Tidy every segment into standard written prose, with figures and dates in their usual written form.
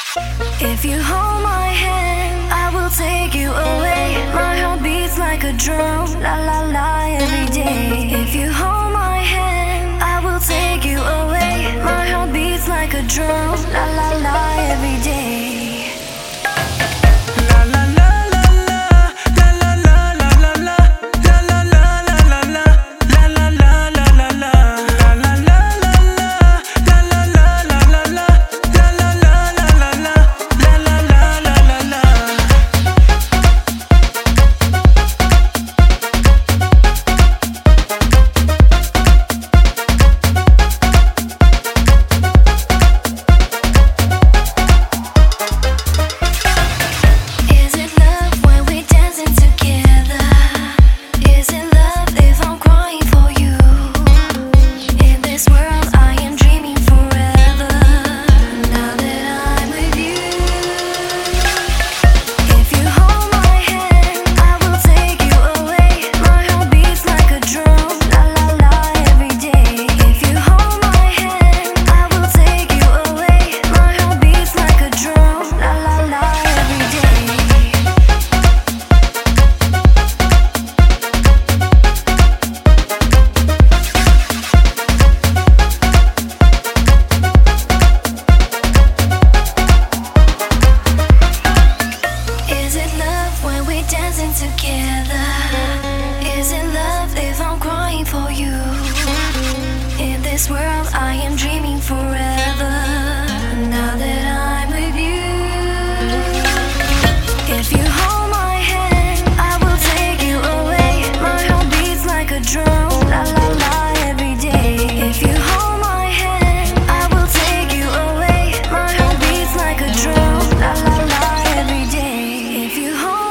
If you hold my hand, I will take you away. My heart beats like a drum, la la la, every day. If you hold my hand, I will take you away. My heart beats like a drum, la la la, every day. Dancing together. Is it love if I'm crying for you? In this world I am dreaming forever. Now that I'm with you. If you hold my hand, I will take you away. My heart beats like a drum, la la la, every day. If you hold my hand, I will take you away. My heart beats like a drum, la la la, every day. If you hold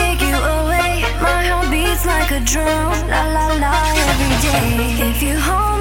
like a drum, la la la, every day. If you hold